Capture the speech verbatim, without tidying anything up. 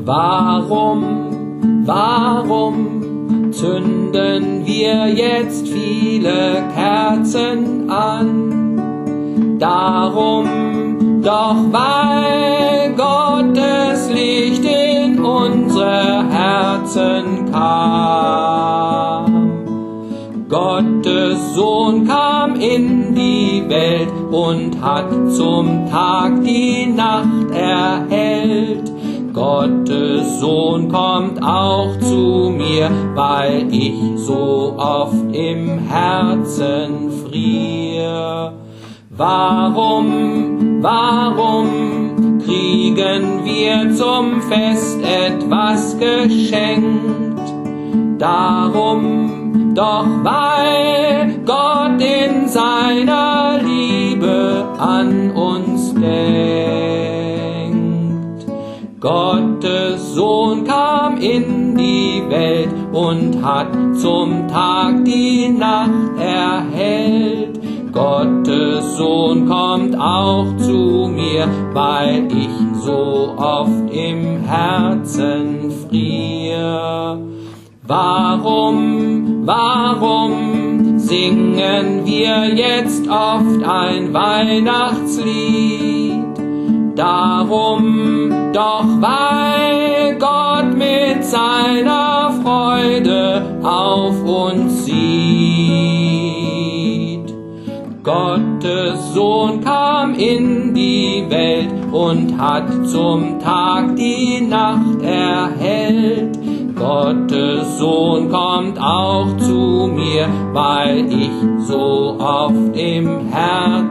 Warum, warum zünden wir jetzt viele Kerzen an? Darum, doch weil Gottes Licht in unsere Herzen kam. Gottes Sohn kam in die Welt und hat zum Tag die Nacht erhellt. Gottes Sohn kommt auch zu mir, weil ich so oft im Herzen frier. Warum, warum kriegen wir zum Fest etwas geschenkt? Darum, doch weil Gott in seiner Liebe an uns denkt. Gottes Sohn kam in die Welt und hat zum Tag die Nacht erhellt. Gottes Sohn kommt auch zu mir, weil ich so oft im Herzen frier. Warum, warum singen wir jetzt oft ein Weihnachtslied? Darum, doch weil Gott mit seiner Freude auf uns sieht. Gottes Sohn kam in die Welt und hat zum Tag die Nacht erhellt. Gottes Sohn kommt auch zu mir, weil ich so oft im Herzen